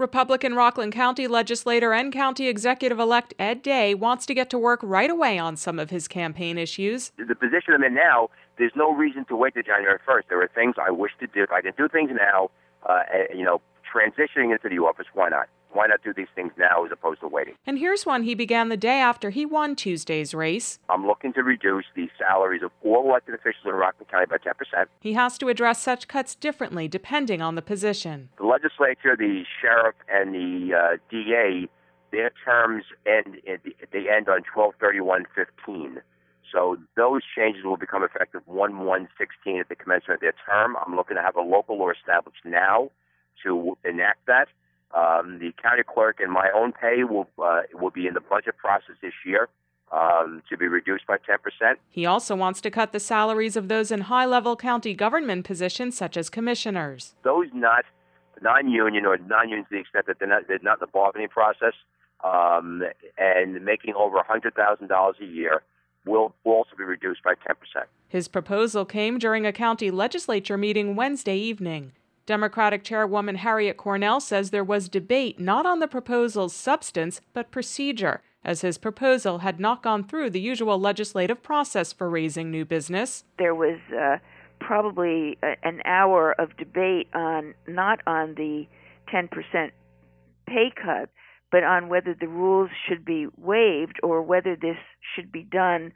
Republican Rockland County legislator and county executive-elect Ed Day wants to get to work right away on some of his campaign issues. The position I'm in now, there's no reason to wait till January 1st. There are things I wish to do. If I can do things now, transitioning into the office, why not? Why not do these things now as opposed to waiting? And here's one he began the day after he won Tuesday's race. I'm looking to reduce the salaries of all elected officials in Rockland County by 10%. He has to address such cuts differently depending on the position. The legislature, the sheriff, and the DA, their terms end on 12/31/15. So those changes will become effective 1/1/16 at the commencement of their term. I'm looking to have a local law established now to enact that. The county clerk and my own pay will be in the budget process this year to be reduced by 10%. He also wants to cut the salaries of those in high-level county government positions, such as commissioners. Those not non-union or non-union to the extent that they're not in the bargaining process and making over $100,000 a year will also be reduced by 10%. His proposal came during a county legislature meeting Wednesday evening. Democratic Chairwoman Harriet Cornell says there was debate not on the proposal's substance, but procedure, as his proposal had not gone through the usual legislative process for raising new business. There was probably an hour of debate not on the 10% pay cut, but on whether the rules should be waived or whether this should be done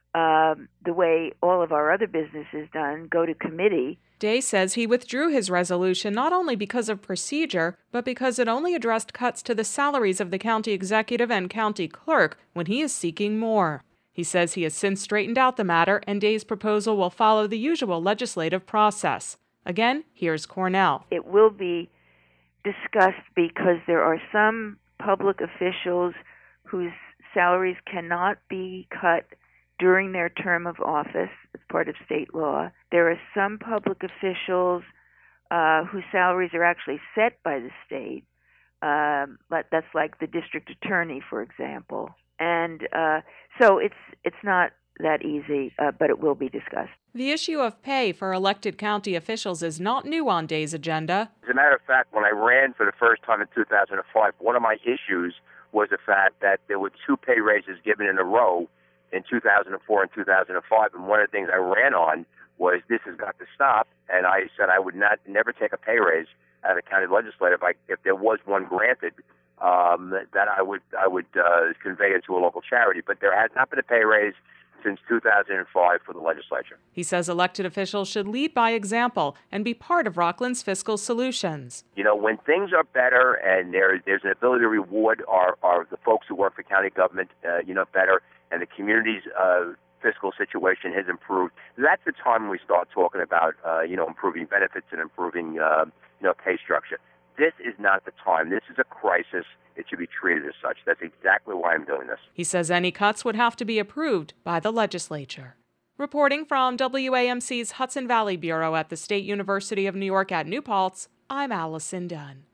the way all of our other business is done, go to committee. Day says he withdrew his resolution not only because of procedure, but because it only addressed cuts to the salaries of the county executive and county clerk when he is seeking more. He says he has since straightened out the matter, and Day's proposal will follow the usual legislative process. Again, here's Cornell. It will be discussed because there are some public officials whose salaries cannot be cut during their term of office as part of state law. There are some public officials whose salaries are actually set by the state. That's like the district attorney, for example. And so it's not that easy, but it will be discussed. The issue of pay for elected county officials is not new on Day's agenda. As a matter of fact, when I ran for the first time in 2005, one of my issues was the fact that there were 2 pay raises given in a row in 2004 and 2005, and one of the things I ran on was this has got to stop, and I said I would never take a pay raise as a county legislator if there was one granted, that I would convey it to a local charity. But there has not been a pay raise since 2005 for the legislature. He says elected officials should lead by example and be part of Rockland's fiscal solutions. You know, when things are better and there's an ability to reward the folks who work for county government, better, and the community's fiscal situation has improved, that's the time when we start talking about, improving benefits and improving, pay structure. This is not the time. This is a crisis. It should be treated as such. That's exactly why I'm doing this. He says any cuts would have to be approved by the legislature. Reporting from WAMC's Hudson Valley Bureau at the State University of New York at New Paltz, I'm Allison Dunn.